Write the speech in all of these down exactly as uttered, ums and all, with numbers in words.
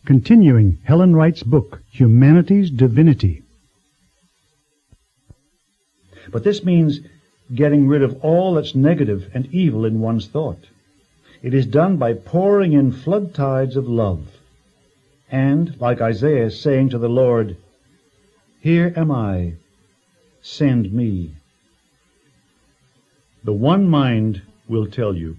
Continuing Helen Wright's book, Humanity's Divinity. But this means getting rid of all that's negative and evil in one's thought. It is done by pouring in flood tides of love. And, like Isaiah saying to the Lord, "Here am I, send me." The one mind will tell you.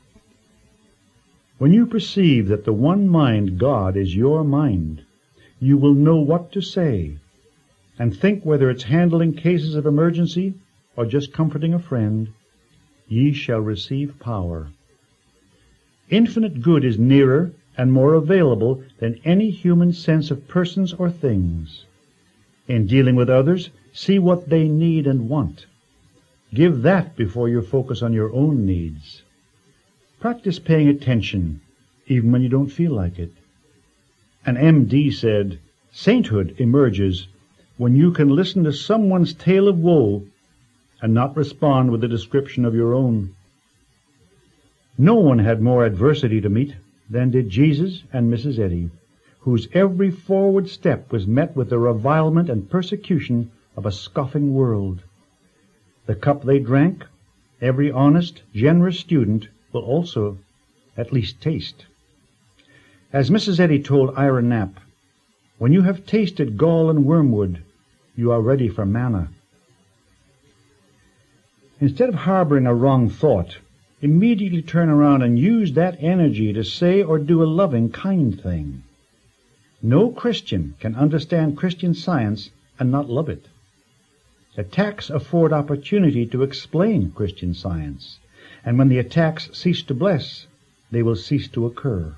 When you perceive that the one mind, God, is your mind, you will know what to say, and think whether it's handling cases of emergency or just comforting a friend, ye shall receive power. Infinite good is nearer and more available than any human sense of persons or things. In dealing with others, see what they need and want. Give that before you focus on your own needs. Practice paying attention, even when you don't feel like it. An M D said, sainthood emerges when you can listen to someone's tale of woe and not respond with a description of your own. No one had more adversity to meet than did Jesus and Missus Eddy, whose every forward step was met with the revilement and persecution of a scoffing world. The cup they drank, every honest, generous student will also at least taste. As Missus Eddy told Ira Knapp, when you have tasted gall and wormwood, you are ready for manna. Instead of harboring a wrong thought, immediately turn around and use that energy to say or do a loving, kind thing. No Christian can understand Christian Science and not love it. Attacks afford opportunity to explain Christian Science, and when the attacks cease to bless, they will cease to occur.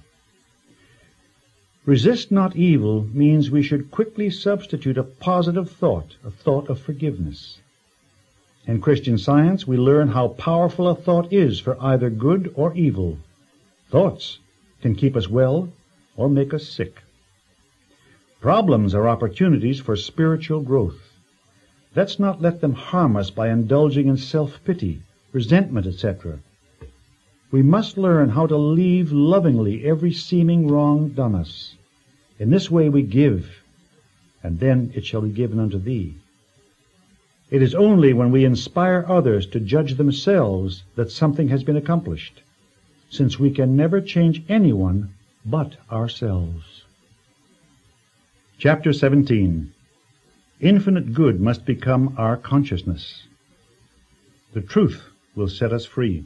Resist not evil means we should quickly substitute a positive thought, a thought of forgiveness. In Christian Science, we learn how powerful a thought is for either good or evil. Thoughts can keep us well or make us sick. Problems are opportunities for spiritual growth. Let's not let them harm us by indulging in self-pity, resentment, et cetera. We must learn how to leave lovingly every seeming wrong done us. In this way we give, and then it shall be given unto thee. It is only when we inspire others to judge themselves that something has been accomplished, since we can never change anyone but ourselves. Chapter seventeen. Infinite good must become our consciousness. The truth will set us free.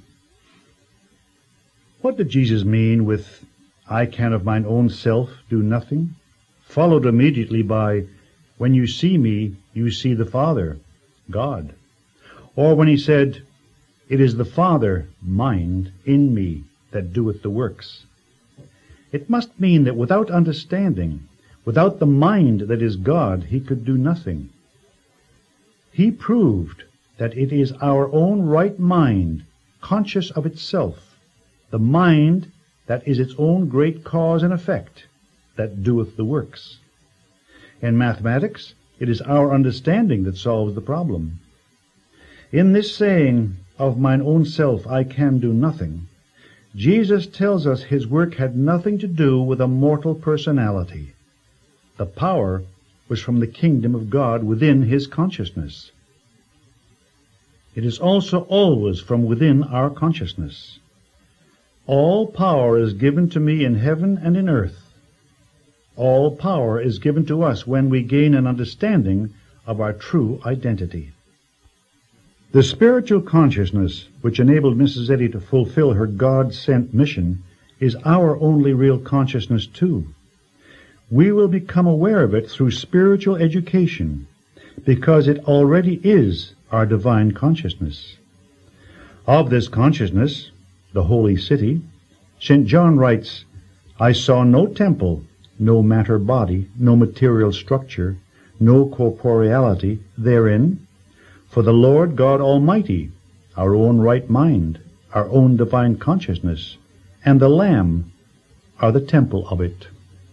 What did Jesus mean with, "I can of mine own self do nothing," followed immediately by, "When you see me, you see the Father, God"? Or when he said, "It is the Father, mind, in me, that doeth the works"? It must mean that without understanding, without the mind that is God, he could do nothing. He proved that it is our own right mind, conscious of itself, the mind that is its own great cause and effect, that doeth the works. In mathematics, it is our understanding that solves the problem. In this saying, "Of mine own self I can do nothing," Jesus tells us his work had nothing to do with a mortal personality. The power was from the kingdom of God within his consciousness. It is also always from within our consciousness. All power is given to me in heaven and in earth. All power is given to us when we gain an understanding of our true identity. The spiritual consciousness which enabled Missus Eddy to fulfill her God-sent mission is our only real consciousness too. We will become aware of it through spiritual education because it already is our divine consciousness. Of this consciousness, the holy city, Saint John writes, "I saw no temple, no matter body, no material structure, no corporeality therein, for the Lord God Almighty, our own right mind, our own divine consciousness, and the Lamb are the temple of it."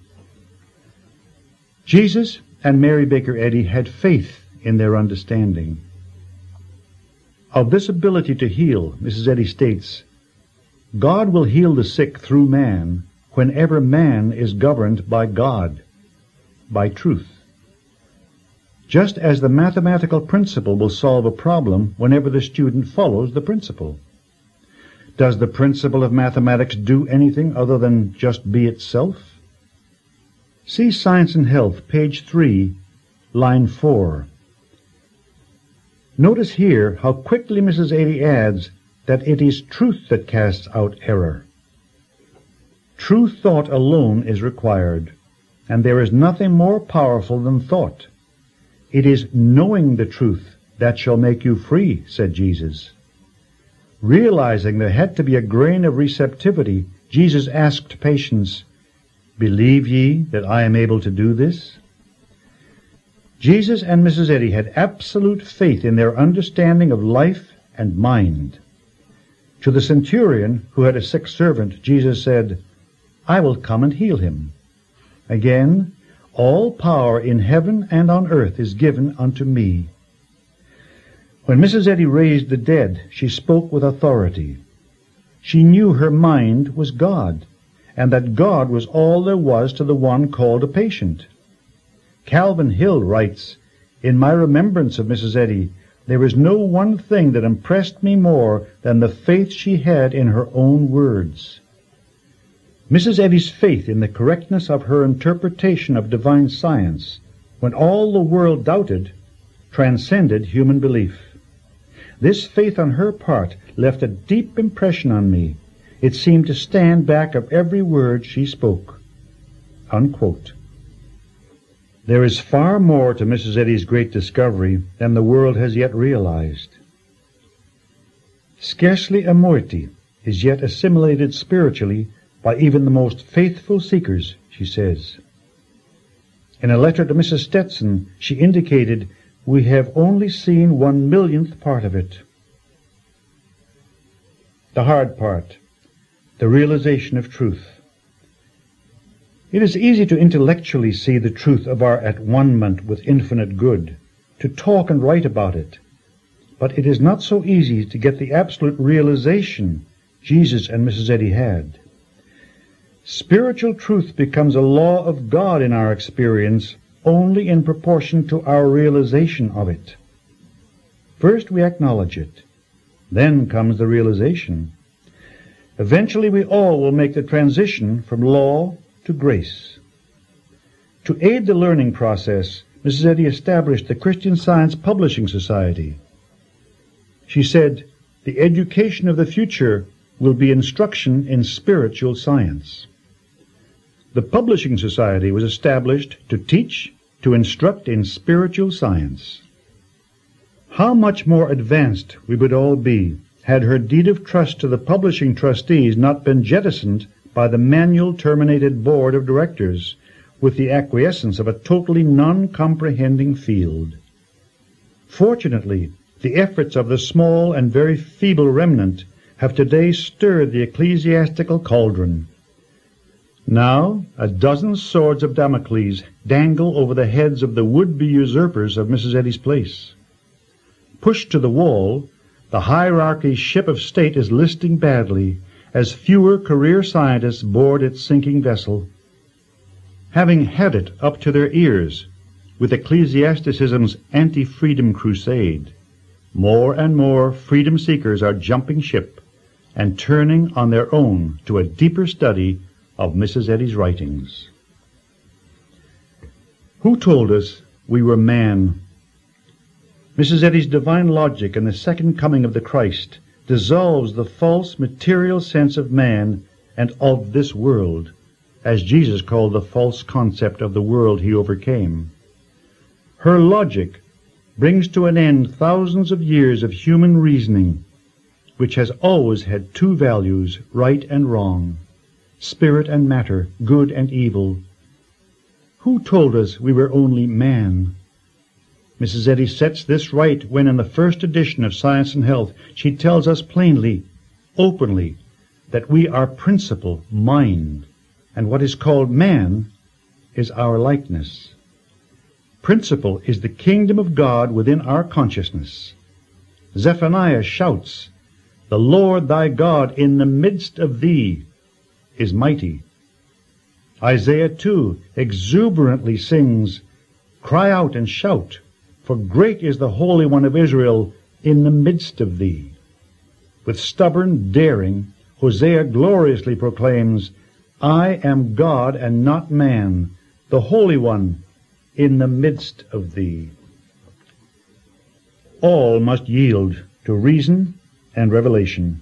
Jesus and Mary Baker Eddy had faith in their understanding. Of this ability to heal, Missus Eddy states, "God will heal the sick through man whenever man is governed by God, by truth. Just as the mathematical principle will solve a problem whenever the student follows the principle. Does the principle of mathematics do anything other than just be itself? See Science and Health, page three, line four. Notice here how quickly Missus Eddy adds that it is truth that casts out error. True thought alone is required, and there is nothing more powerful than thought. It is knowing the truth that shall make you free, said Jesus. Realizing there had to be a grain of receptivity, Jesus asked patients, "Believe ye that I am able to do this?" Jesus and Missus Eddy had absolute faith in their understanding of life and mind. To the centurion who had a sick servant, Jesus said, "I will come and heal him." Again, all power in heaven and on earth is given unto me. When Missus Eddy raised the dead, she spoke with authority. She knew her mind was God, and that God was all there was to the one called a patient. Calvin Hill writes, "In my remembrance of Missus Eddy, there is no one thing that impressed me more than the faith she had in her own words." Missus Eddy's faith in the correctness of her interpretation of divine science, when all the world doubted, transcended human belief. This faith on her part left a deep impression on me. It seemed to stand back of every word she spoke. Unquote. There is far more to Missus Eddy's great discovery than the world has yet realized. Scarcely a moiety is yet assimilated spiritually by even the most faithful seekers, she says. In a letter to Missus Stetson, she indicated, "We have only seen one millionth part of it." The hard part, the realization of truth. It is easy to intellectually see the truth of our at-one-ment with infinite good, to talk and write about it. But it is not so easy to get the absolute realization Jesus and Missus Eddy had. Spiritual truth becomes a law of God in our experience only in proportion to our realization of it. First we acknowledge it. Then comes the realization. Eventually we all will make the transition from law to grace. To aid the learning process, Missus Eddy established the Christian Science Publishing Society. She said, "The education of the future will be instruction in spiritual science." The Publishing Society was established to teach, to instruct in spiritual science. How much more advanced we would all be had her deed of trust to the publishing trustees not been jettisoned by the manual-terminated board of directors with the acquiescence of a totally non-comprehending field. Fortunately, the efforts of the small and very feeble remnant have today stirred the ecclesiastical cauldron. Now a dozen swords of Damocles dangle over the heads of the would-be usurpers of Missus Eddy's place. Pushed to the wall, the hierarchy's ship of state is listing badly as fewer career scientists board its sinking vessel. Having had it up to their ears with ecclesiasticism's anti-freedom crusade, more and more freedom seekers are jumping ship and turning on their own to a deeper study of Missus Eddy's writings. Who told us we were man? Missus Eddy's divine logic in the second coming of the Christ dissolves the false material sense of man and of this world, as Jesus called the false concept of the world he overcame. Her logic brings to an end thousands of years of human reasoning, which has always had two values, right and wrong, spirit and matter, good and evil. Who told us we were only man? Missus Eddy sets this right when in the first edition of Science and Health she tells us plainly, openly, that we are principle, mind, and what is called man is our likeness. Principle is the kingdom of God within our consciousness. Zephaniah shouts, "The Lord thy God in the midst of thee is mighty, Isaiah too exuberantly sings, "Cry out and shout, for great is the Holy One of Israel in the midst of thee." With stubborn daring, Hosea gloriously proclaims, "I am God and not man, the Holy One in the midst of thee." All must yield to reason and revelation.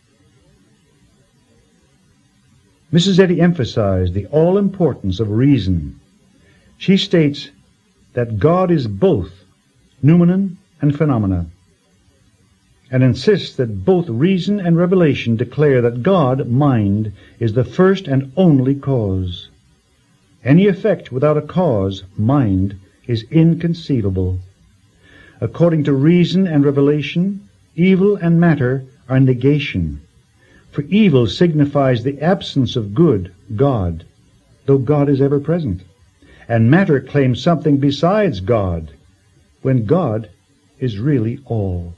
Missus Eddy emphasized the all-importance of reason. She states that God is both noumenon and phenomena, and insists that both reason and revelation declare that God, mind, is the first and only cause. Any effect without a cause, mind, is inconceivable. According to reason and revelation, evil and matter are negation. For evil signifies the absence of good, God, though God is ever present. And matter claims something besides God, when God is really all.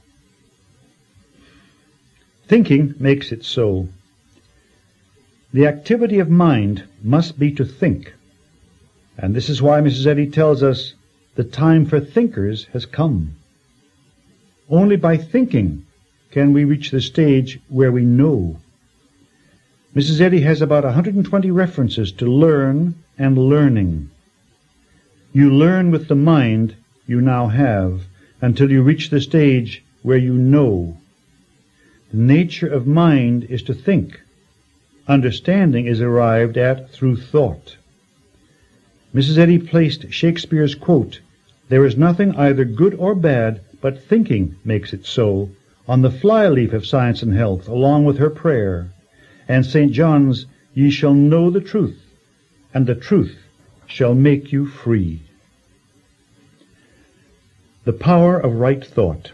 Thinking makes it so. The activity of mind must be to think. And this is why Missus Eddy tells us the time for thinkers has come. Only by thinking can we reach the stage where we know. Missus Eddy has about one hundred twenty references to learn and learning. You learn with the mind you now have until you reach the stage where you know. The nature of mind is to think. Understanding is arrived at through thought. Missus Eddy placed Shakespeare's quote, "There is nothing either good or bad, but thinking makes it so," on the flyleaf of Science and Health, along with her prayer, and Saint John's, "Ye shall know the truth, and the truth shall make you free." The power of right thought.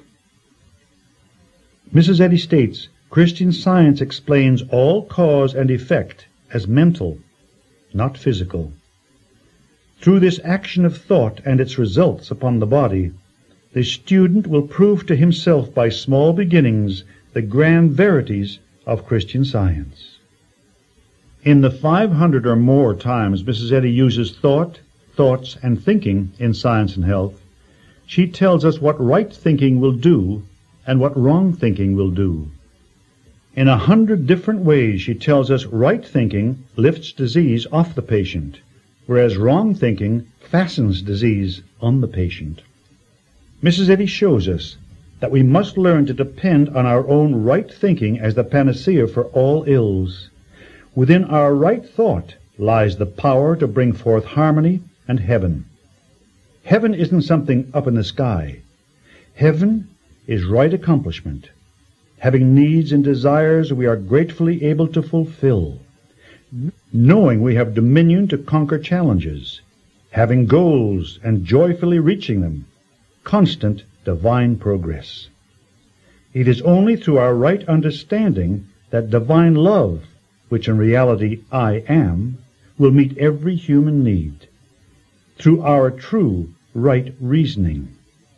Missus Eddy states, Christian Science explains all cause and effect as mental, not physical. Through this action of thought and its results upon the body, the student will prove to himself by small beginnings the grand verities of Christian Science. In the five hundred or more times Missus Eddy uses thought, thoughts, and thinking in Science and Health, she tells us what right thinking will do and what wrong thinking will do. In a hundred different ways she tells us right thinking lifts disease off the patient, whereas wrong thinking fastens disease on the patient. Missus Eddy shows us that we must learn to depend on our own right thinking as the panacea for all ills. Within our right thought lies the power to bring forth harmony and heaven. Heaven isn't something up in the sky. Heaven is right accomplishment, having needs and desires we are gratefully able to fulfill, knowing we have dominion to conquer challenges, having goals and joyfully reaching them, constant divine progress. It is only through our right understanding that divine love, which in reality I am, will meet every human need, through our true right reasoning.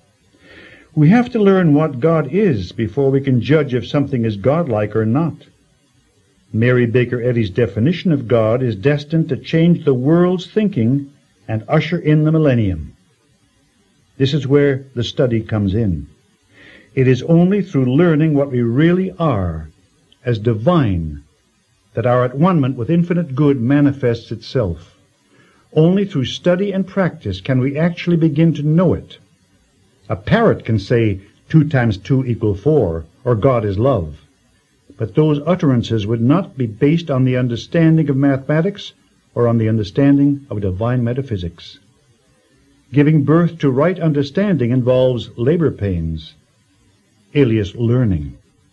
We have to learn what God is before we can judge if something is godlike or not. Mary Baker Eddy's definition of God is destined to change the world's thinking and usher in the millennium. This is where the study comes in. It is only through learning what we really are as divine that our at-one-ment with infinite good manifests itself. Only through study and practice can we actually begin to know it. A parrot can say two times two equal four, or God is love. But those utterances would not be based on the understanding of mathematics or on the understanding of divine metaphysics. Giving birth to right understanding involves labor pains, alias learning.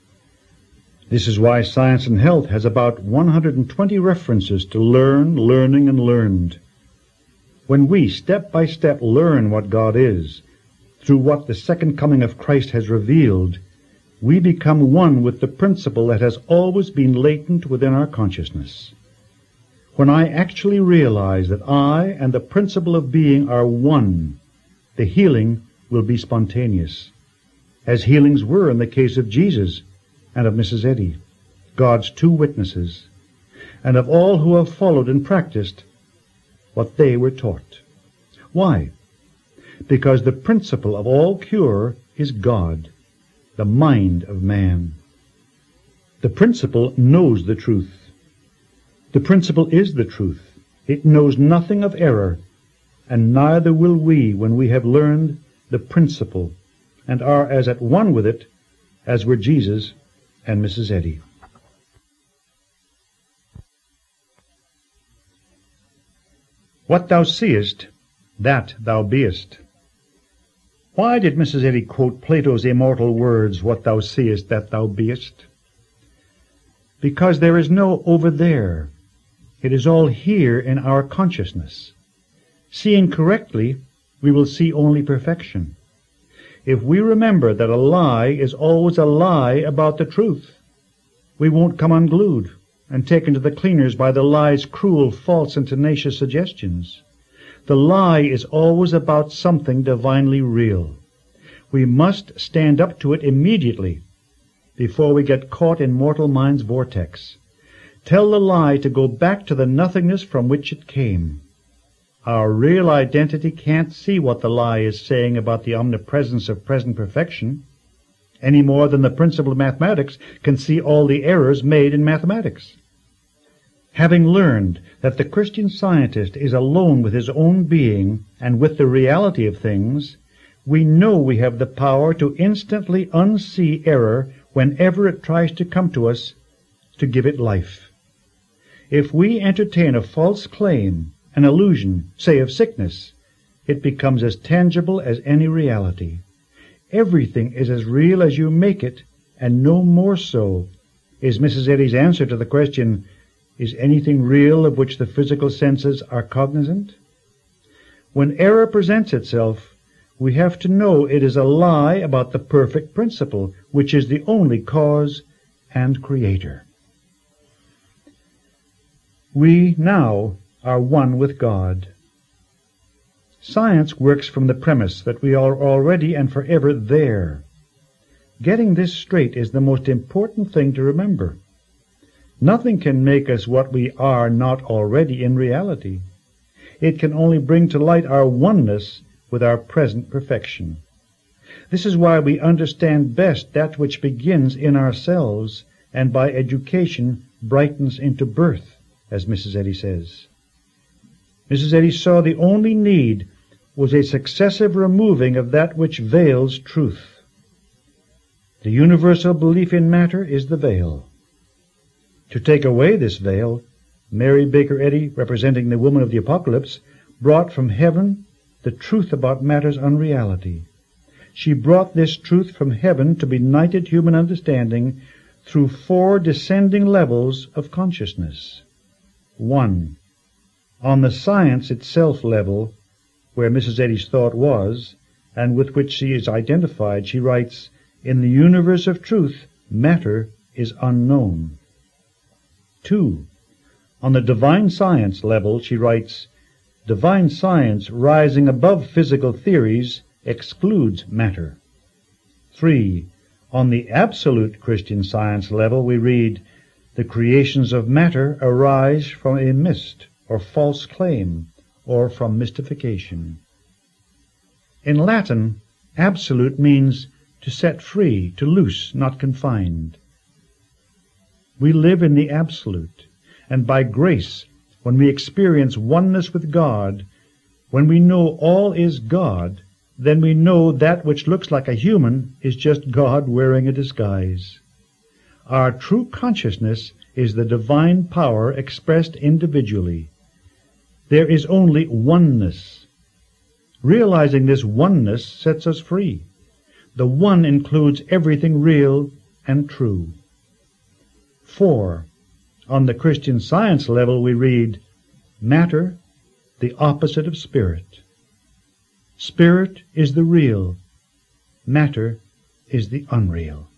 This is why Science and Health has about one hundred twenty references to learn, learning, and learned. When we step by step learn what God is, through what the second coming of Christ has revealed, we become one with the principle that has always been latent within our consciousness. When I actually realize that I and the principle of being are one, the healing will be spontaneous, as healings were in the case of Jesus and of Missus Eddy, God's two witnesses, and of all who have followed and practiced what they were taught. Why? Because the principle of all cure is God, the mind of man. The principle knows the truth. The principle is the truth. It knows nothing of error, and neither will we when we have learned the principle and are as at one with it as were Jesus and Missus Eddy. What thou seest, that thou beest. Why did Missus Eddy quote Plato's immortal words, what thou seest, that thou beest? Because there is no over there. It is all here in our consciousness. Seeing correctly, we will see only perfection. If we remember that a lie is always a lie about the truth, we won't come unglued and taken to the cleaners by the lie's cruel, false, and tenacious suggestions. The lie is always about something divinely real. We must stand up to it immediately before we get caught in mortal mind's vortex. Tell the lie to go back to the nothingness from which it came. Our real identity can't see what the lie is saying about the omnipresence of present perfection, any more than the principle of mathematics can see all the errors made in mathematics. Having learned that the Christian Scientist is alone with his own being and with the reality of things, we know we have the power to instantly unsee error whenever it tries to come to us to give it life. If we entertain a false claim, an illusion, say of sickness, it becomes as tangible as any reality. Everything is as real as you make it, and no more so, is Missus Eddy's answer to the question, is anything real of which the physical senses are cognizant? When error presents itself, we have to know it is a lie about the perfect principle, which is the only cause and creator. We now are one with God. Science works from the premise that we are already and forever there. Getting this straight is the most important thing to remember. Nothing can make us what we are not already in reality. It can only bring to light our oneness with our present perfection. This is why we understand best that which begins in ourselves and by education brightens into birth, as Missus Eddy says. Missus Eddy saw the only need was a successive removing of that which veils truth. The universal belief in matter is the veil. To take away this veil, Mary Baker Eddy, representing the woman of the Apocalypse, brought from heaven the truth about matter's unreality. She brought this truth from heaven to benighted human understanding through four descending levels of consciousness. One, on the science itself level, where Missus Eddy's thought was, and with which she is identified, she writes, in the universe of truth, matter is unknown. Two, on the divine science level, she writes, divine science rising above physical theories excludes matter. Three, on the absolute Christian Science level, we read, the creations of matter arise from a mist, or false claim, or from mystification. In Latin, absolute means to set free, to loose, not confined. We live in the absolute, and by grace, when we experience oneness with God, when we know all is God, then we know that which looks like a human is just God wearing a disguise. Our true consciousness is the divine power expressed individually. There is only oneness. Realizing this oneness sets us free. The one includes everything real and true. Four, on the Christian Science level we read, matter, the opposite of spirit. Spirit is the real. Matter is the unreal.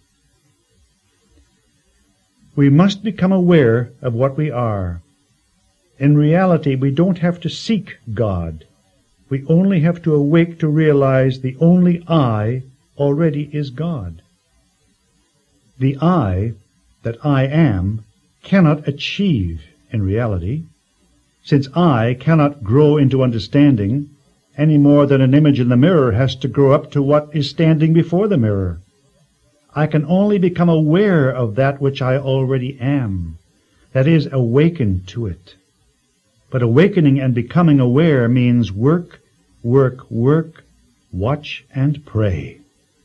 We must become aware of what we are. In reality, we don't have to seek God. We only have to awake to realize the only I already is God. The I that I am cannot achieve in reality. since I cannot grow into understanding any more than an image in the mirror has to grow up to what is standing before the mirror. I can only become aware of that which I already am, that is, awaken to it. But awakening and becoming aware means work, work, work, watch and pray.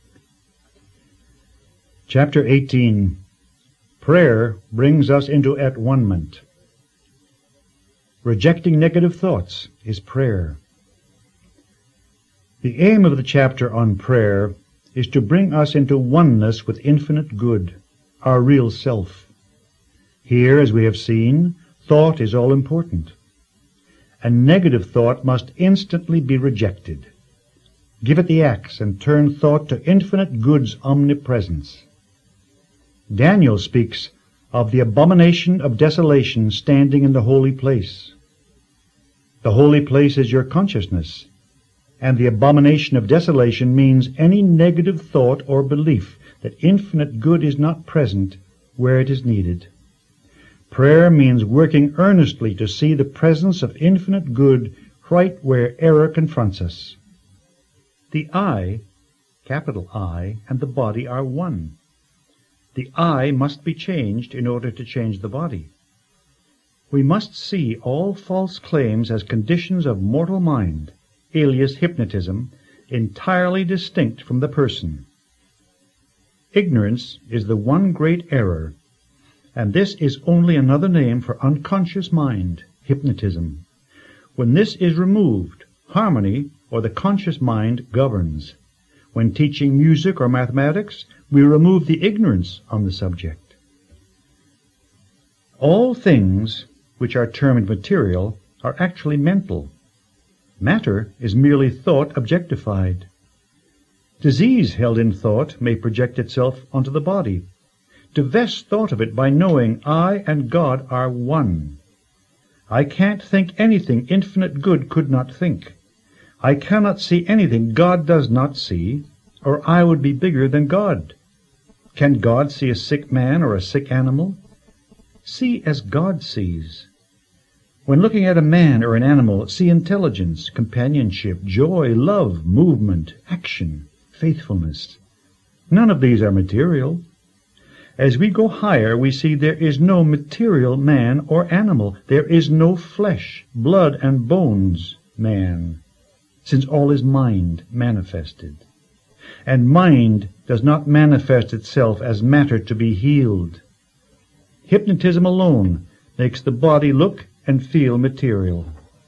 Chapter eighteen. Prayer brings us into at-one-ment. Rejecting negative thoughts is prayer. The aim of the chapter on prayer is to bring us into oneness with infinite good, our real self. Here, as we have seen, thought is all important. A negative thought must instantly be rejected. Give it the axe and turn thought to infinite good's omnipresence. Daniel speaks of the abomination of desolation standing in the holy place. The holy place is your consciousness, and the abomination of desolation means any negative thought or belief that infinite good is not present where it is needed. Prayer means working earnestly to see the presence of infinite good right where error confronts us. The I, capital I, and the body are one. The I must be changed in order to change the body. We must see all false claims as conditions of mortal mind, alias hypnotism, entirely distinct from the person. Ignorance is the one great error, and this is only another name for unconscious mind, hypnotism. When this is removed, harmony, or the conscious mind, governs. When teaching music or mathematics, we remove the ignorance on the subject. All things which are termed material are actually mental. Matter is merely thought objectified. Disease held in thought may project itself onto the body. Divest thought of it by knowing I and God are one. I can't think anything infinite good could not think. I cannot see anything God does not see, or I would be bigger than God. Can God see a sick man or a sick animal? See as God sees. When looking at a man or an animal, see intelligence, companionship, joy, love, movement, action, faithfulness. None of these are material. As we go higher, we see there is no material man or animal. There is no flesh, blood, and bones man, since all is mind manifested. And mind does not manifest itself as matter to be healed. Hypnotism alone makes the body look and feel material.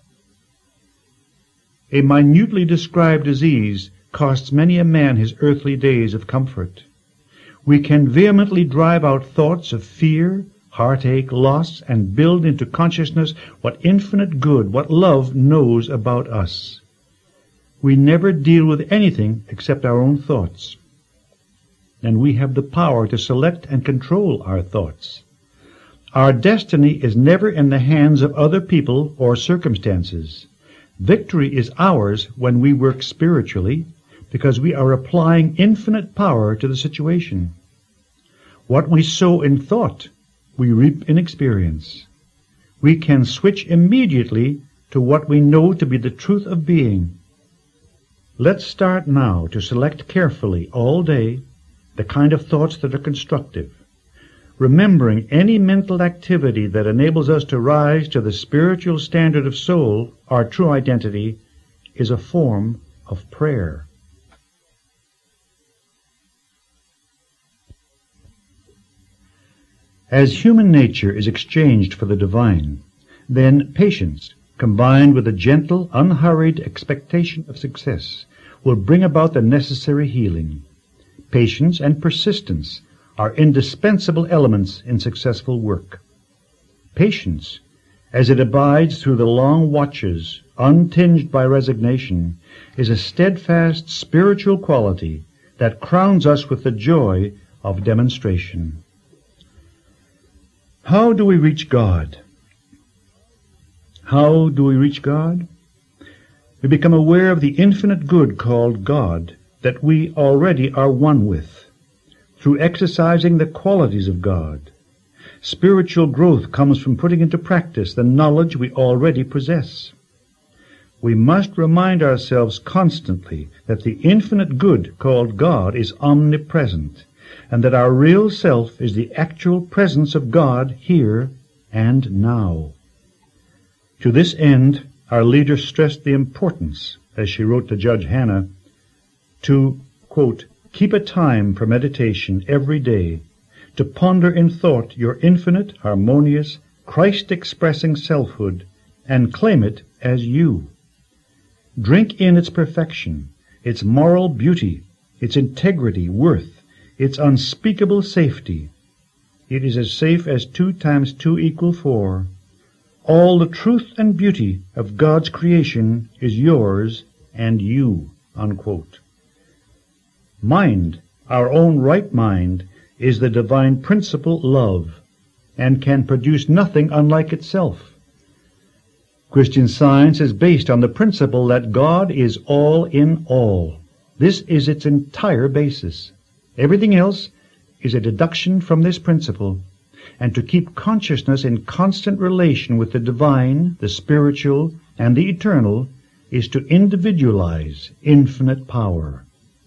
A minutely described disease costs many a man his earthly days of comfort. We can vehemently drive out thoughts of fear, heartache, loss, and build into consciousness what infinite good, what love knows about us. We never deal with anything except our own thoughts, and we have the power to select and control our thoughts. Our destiny is never in the hands of other people or circumstances. Victory is ours when we work spiritually, because we are applying infinite power to the situation. What we sow in thought, we reap in experience. We can switch immediately to what we know to be the truth of being. Let's start now to select carefully all day the kind of thoughts that are constructive, remembering any mental activity that enables us to rise to the spiritual standard of soul, our true identity, is a form of prayer. As human nature is exchanged for the divine, then patience, combined with a gentle, unhurried expectation of success, will bring about the necessary healing. Patience and persistence are indispensable elements in successful work. Patience, as it abides through the long watches, untinged by resignation, is a steadfast spiritual quality that crowns us with the joy of demonstration. How do we reach God? How do we reach God? We become aware of the infinite good called God that we already are one with, through exercising the qualities of God. Spiritual growth comes from putting into practice the knowledge we already possess. We must remind ourselves constantly that the infinite good called God is omnipresent, and that our real self is the actual presence of God here and now. To this end, our leader stressed the importance, as she wrote to Judge Hannah, to, quote, keep a time for meditation every day, to ponder in thought your infinite, harmonious, Christ-expressing selfhood, and claim it as you. Drink in its perfection, its moral beauty, its integrity, worth, its unspeakable safety. It is as safe as two times two equal four. All the truth and beauty of God's creation is yours and you, unquote. Mind, our own right mind, is the divine principle love, and can produce nothing unlike itself. Christian Science is based on the principle that God is all in all. This is its entire basis. Everything else is a deduction from this principle, and to keep consciousness in constant relation with the divine, the spiritual, and the eternal is to individualize infinite power.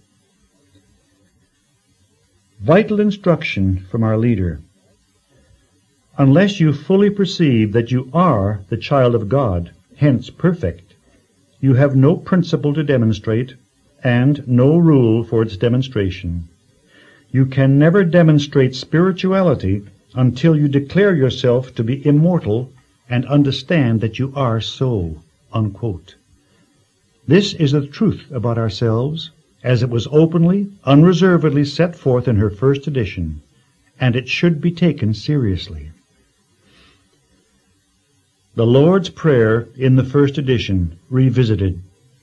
Vital instruction from our leader. Unless you fully perceive that you are the child of God, hence perfect, you have no principle to demonstrate and no rule for its demonstration. You can never demonstrate spirituality until you declare yourself to be immortal and understand that you are so, unquote. This is the truth about ourselves, as it was openly, unreservedly set forth in her first edition, and it should be taken seriously. The Lord's Prayer in the first edition, revisited.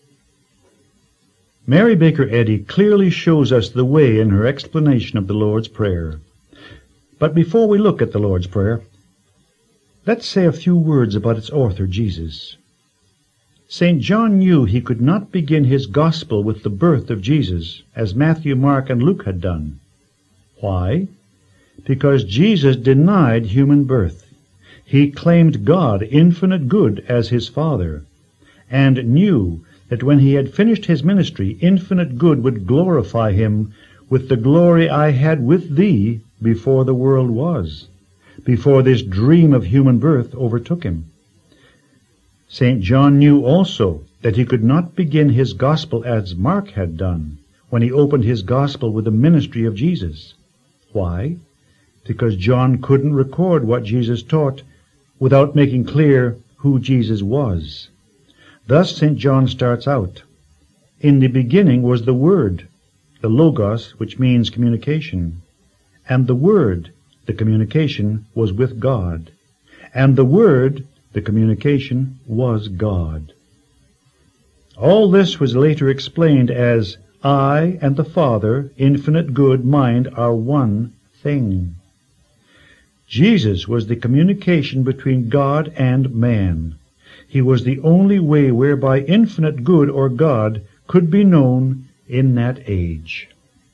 Mary Baker Eddy clearly shows us the way in her explanation of the Lord's Prayer. But before we look at the Lord's Prayer, let's say a few words about its author, Jesus. Saint John knew he could not begin his gospel with the birth of Jesus, as Matthew, Mark, and Luke had done. Why? Because Jesus denied human birth. He claimed God, infinite good, as his Father, and knew that when he had finished his ministry, infinite good would glorify him with the glory I had with thee before the world was, before this dream of human birth overtook him. Saint John knew also that he could not begin his gospel as Mark had done when he opened his gospel with the ministry of Jesus. Why? Because John couldn't record what Jesus taught without making clear who Jesus was. Thus Saint John starts out, in the beginning was the Word, the Logos, which means communication, and the Word, the communication, was with God, and the Word, the communication, was God. All this was later explained as I and the Father, infinite good, mind, are one thing. Jesus was the communication between God and man. He was the only way whereby infinite good or God could be known in that age.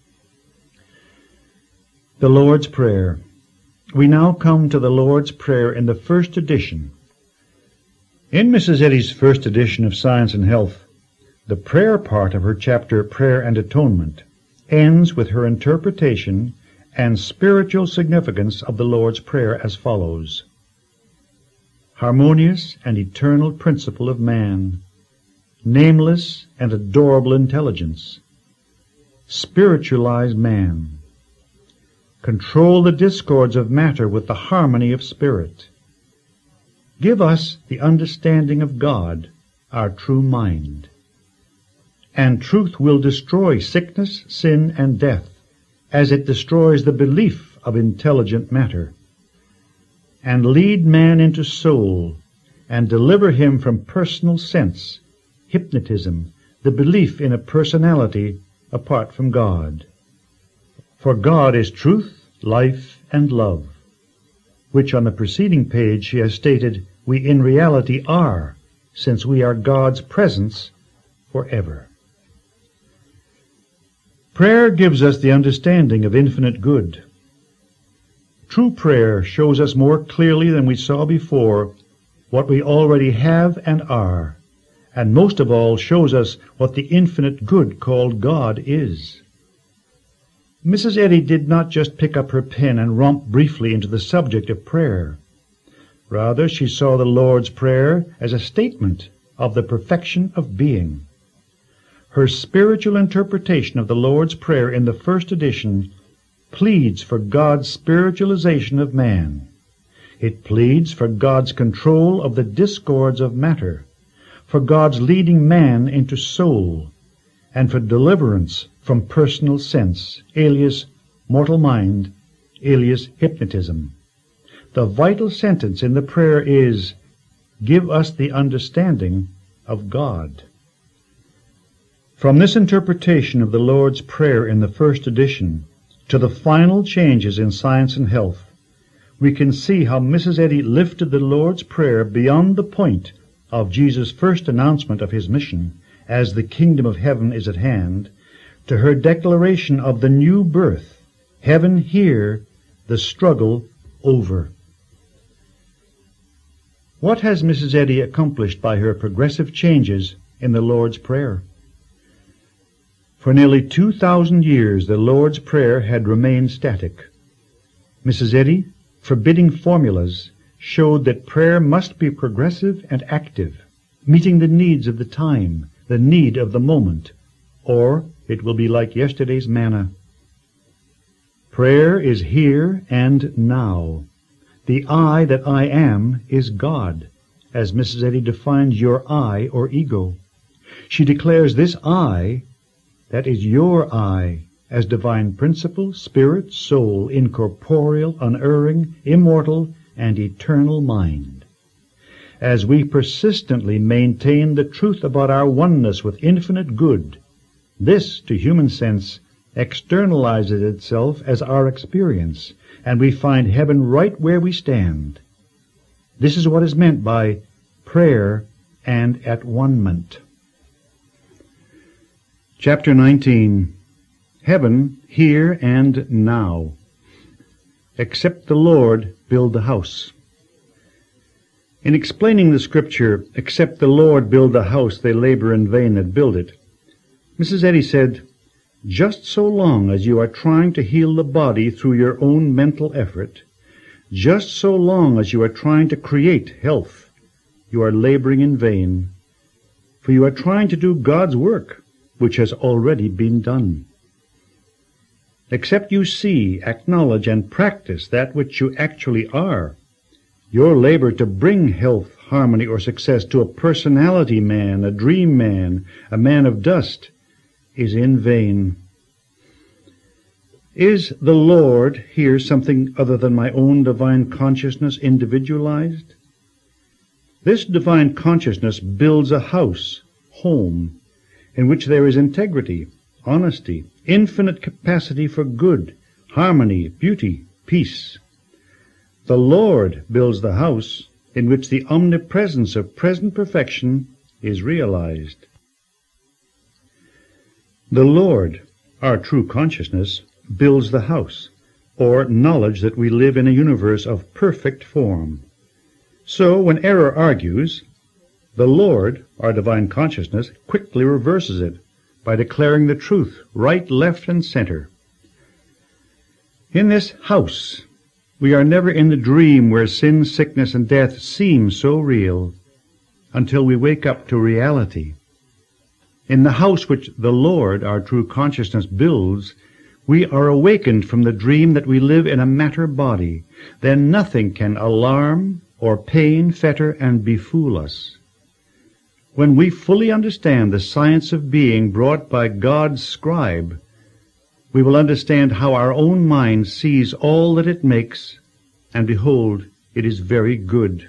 The Lord's Prayer. We now come to the Lord's Prayer in the first edition. In Missus Eddy's first edition of Science and Health, the prayer part of her chapter, Prayer and Atonement, ends with her interpretation and spiritual significance of the Lord's Prayer as follows. Harmonious and eternal principle of man, nameless and adorable intelligence, spiritualize man, control the discords of matter with the harmony of spirit, give us the understanding of God, our true mind, and truth will destroy sickness, sin, and death, as it destroys the belief of intelligent matter, and lead man into soul, and deliver him from personal sense, hypnotism, the belief in a personality apart from God. For God is truth, life, and love, which on the preceding page she has stated we in reality are, since we are God's presence forever. Prayer gives us the understanding of infinite good. True prayer shows us more clearly than we saw before what we already have and are, and most of all shows us what the infinite good called God is. Missus Eddy did not just pick up her pen and romp briefly into the subject of prayer. Rather, she saw the Lord's Prayer as a statement of the perfection of being. Her spiritual interpretation of the Lord's Prayer in the first edition pleads for God's spiritualization of man. It pleads for God's control of the discords of matter, for God's leading man into soul, and for deliverance from personal sense, alias mortal mind, alias hypnotism. The vital sentence in the prayer is, "Give us the understanding of God." From this interpretation of the Lord's Prayer in the first edition to the final changes in Science and Health, we can see how Missus Eddy lifted the Lord's Prayer beyond the point of Jesus' first announcement of his mission, as the kingdom of heaven is at hand, to her declaration of the new birth, heaven here, the struggle over. What has Missus Eddy accomplished by her progressive changes in the Lord's Prayer? For nearly two thousand years the Lord's Prayer had remained static. Missus Eddy, forbidding formulas, showed that prayer must be progressive and active, meeting the needs of the time, the need of the moment, or it will be like yesterday's manna. Prayer is here and now. The I that I am is God, as Missus Eddy defines your I or ego. She declares this I, that is your I, as divine principle, spirit, soul, incorporeal, unerring, immortal, and eternal mind. As we persistently maintain the truth about our oneness with infinite good, this, to human sense, externalizes itself as our experience, and we find heaven right where we stand. This is what is meant by prayer and at-one-ment. Chapter nineteen. Heaven, here and now. Except the Lord build the house. In explaining the scripture, "Except the Lord build the house, they labor in vain that build it," Missus Eddy said, just so long as you are trying to heal the body through your own mental effort, just so long as you are trying to create health, you are laboring in vain, for you are trying to do God's work, which has already been done. Except you see, acknowledge, and practice that which you actually are, your labor to bring health, harmony, or success to a personality man, a dream man, a man of dust, is in vain. Is the Lord here something other than my own divine consciousness individualized? This divine consciousness builds a house, home, in which there is integrity, honesty, infinite capacity for good, harmony, beauty, peace. The Lord builds the house in which the omnipresence of present perfection is realized. The Lord, our true consciousness, builds the house, or knowledge that we live in a universe of perfect form. So, when error argues, the Lord, our divine consciousness, quickly reverses it by declaring the truth, right, left, and center. In this house, we are never in the dream where sin, sickness, and death seem so real, until we wake up to reality. In the house which the Lord, our true consciousness, builds, we are awakened from the dream that we live in a matter body. Then nothing can alarm or pain, fetter, and befool us. When we fully understand the science of being brought by God's scribe, we will understand how our own mind sees all that it makes, and behold, it is very good.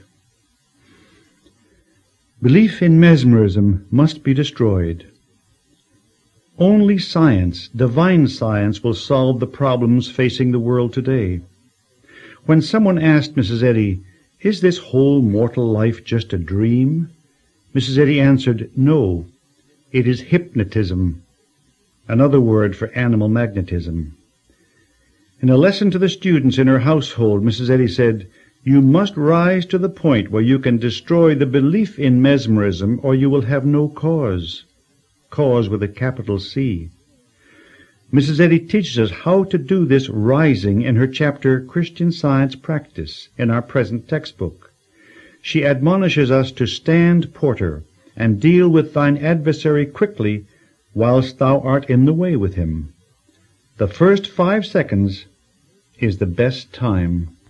Belief in mesmerism must be destroyed. Only science, divine science, will solve the problems facing the world today. When someone asked Missus Eddy, "Is this whole mortal life just a dream?" Missus Eddy answered, "No, it is hypnotism," another word for animal magnetism. In a lesson to the students in her household, Missus Eddy said, "You must rise to the point where you can destroy the belief in mesmerism, or you will have no cause." Cause with a capital C. Missus Eddy teaches us how to do this rising in her chapter, Christian Science Practice, in our present textbook. She admonishes us to stand porter, and deal with thine adversary quickly, whilst thou art in the way with him. The first five seconds is the best time.